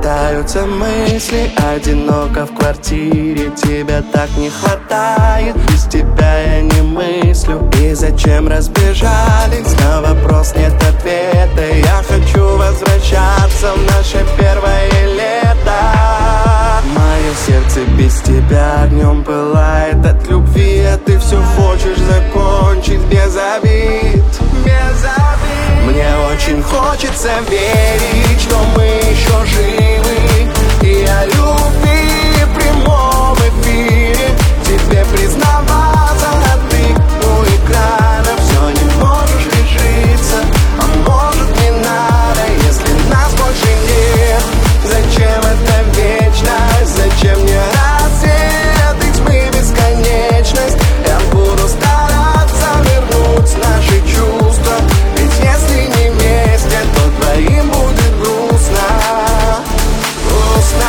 Метаются мысли, одиноко в квартире. Тебя так не хватает, без тебя я не мыслю. И зачем разбежались? На вопрос нет ответа. Я хочу возвращаться в наше первое лето. Мое сердце без тебя огнем пылает от любви, а ты все хочешь закончить без обид, без обид. Мне очень хочется верить, что мы еще живы, и о любви в прямом эфире тебе признаваться, а ты у экрана все не можешь решиться. А может не надо, если нас больше нет. Зачем это вечность? Зачем мне рассвет и тьмы бесконечность? Я буду стараться вернуть наши чувства, ведь если не вместе, то двоим будет грустно, грустно.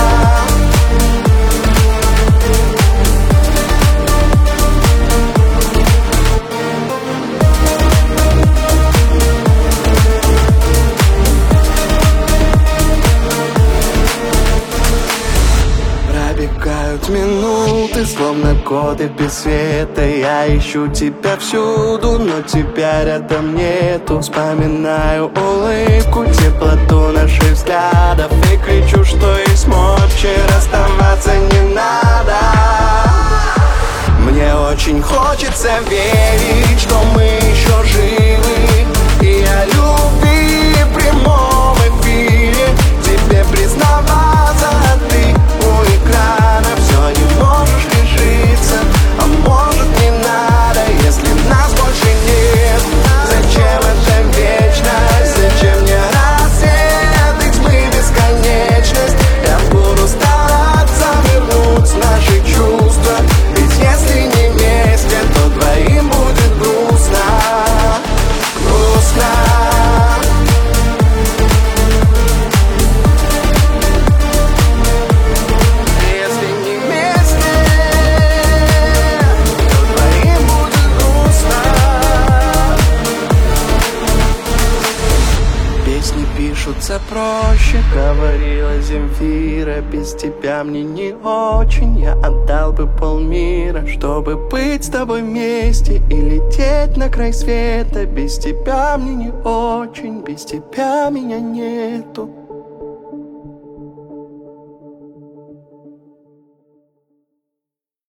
Пробегают минуты, словно годы без света. Я ищу тебя всюду, но тебя рядом нету. Вспоминаю улыбку, теплоту наших взглядов и кричу, что и смочи расставаться не надо. Мне очень хочется верить, что мы еще живы, и о любви в прямом эфире тебе признаваться, а ты у экрана все не можешь решиться. А может не надо, если нас больше нет. Зачем это вечность? Зачем мне рассвет и тьмы бесконечность? Я буду стараться вернуть наши чувства, ведь если не вместе, то двоим будет грустно, грустно. Песни пишутся проще, говорила Земфира. Без тебя мне не очень, я отдал бы полмира, чтобы быть с тобой вместе и лететь на край света. Без тебя мне не очень, без тебя меня нету.